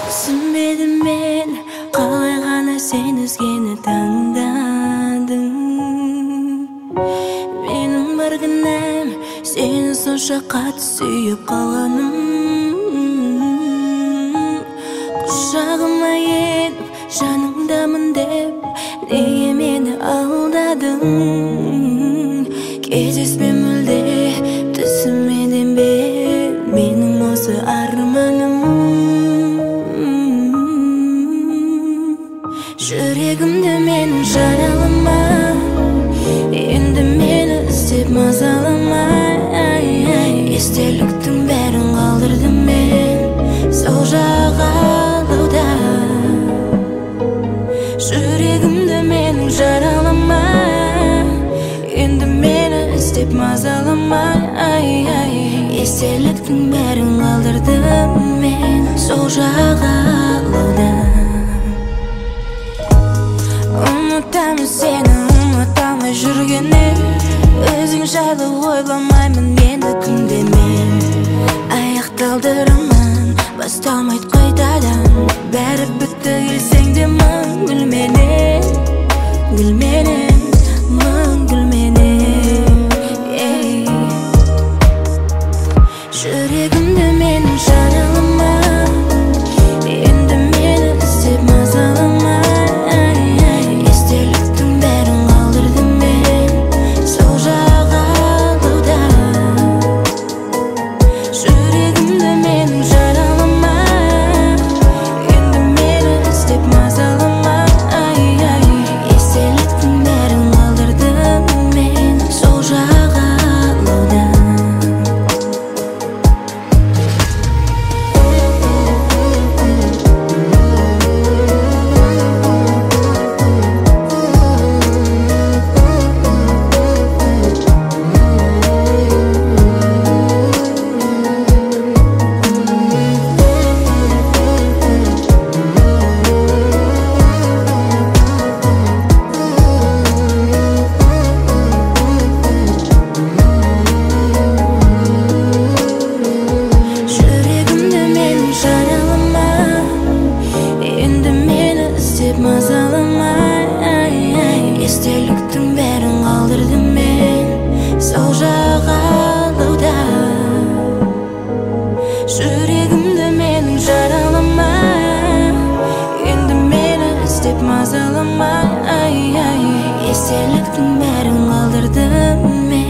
Түсінбедім мен қалай ғана сен өзгені таңдадың. Менің бар кінәм сені сонша қатты сүйіп қалғаным. Құшағыма еніп жаныңдамын деп неге мені алдадың? Кездеспе мүлде түсімеден бе менің осы арманым. Жүрегімді менің жаралама, енді мені іздеп мазалама. Естеліктің бәрін қалдырдым мен сол жағалауда. Жүрегімді менің жаралама, енді мені іздеп мазалама. Естеліктің бәрін қалдырдым мен сол жағалауда. Ұмытамын сені, ұмыта алмай жүргені. Өзің жайлы ойламаймын енді күнде мен. Аяқталдырамын, басталмайды қайтадан. Бәрі бітті келсең де мың гүлменен, гүлменен, мың гүлменен. Жүрегімді менің жаралама, енді мені іздеп мазалама. Естеліктің бәрін қалдырдым мен сол жағалауда. Жүрегімді менің жаралама, енді мені іздеп мазалама. Естеліктің бәрін қалдырдым мен сол жағалауда. Жүрегімді менің жаралама, енді мені іздеп мазалама. Естеліктің бәрін қалдырдым мен сол жағалауда. Жүрегімді менің жаралама, енді мені іздеп мазалама. Естеліктің бәрін қалдырдым мен